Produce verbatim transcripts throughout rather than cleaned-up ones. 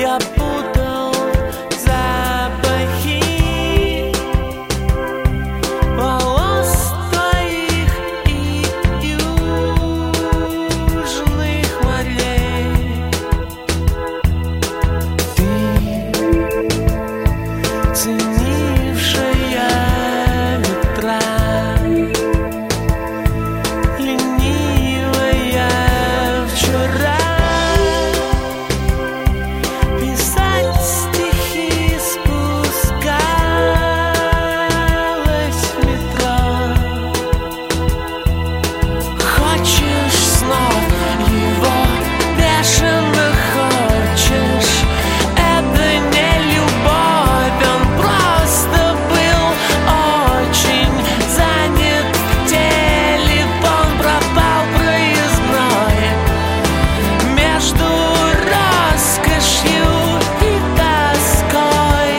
Я путал запахи волос твоих и южных морей. Ты, ценившая ветра, ленивая вчера, писать стихи спускалась в метро. Хочешь снов его бешено хочешь? Это не любовь, он просто был очень занят. Телефон пропал проездной между роскошью и тоской.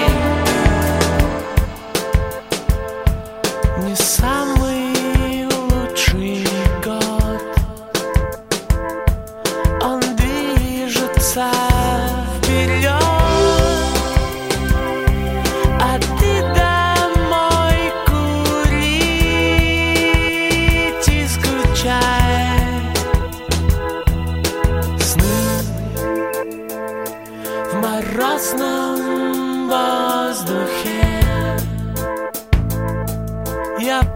Не самый лучший год, он движется вперед, а ты домой курить и скучать. Сны в морозном воздухе. Я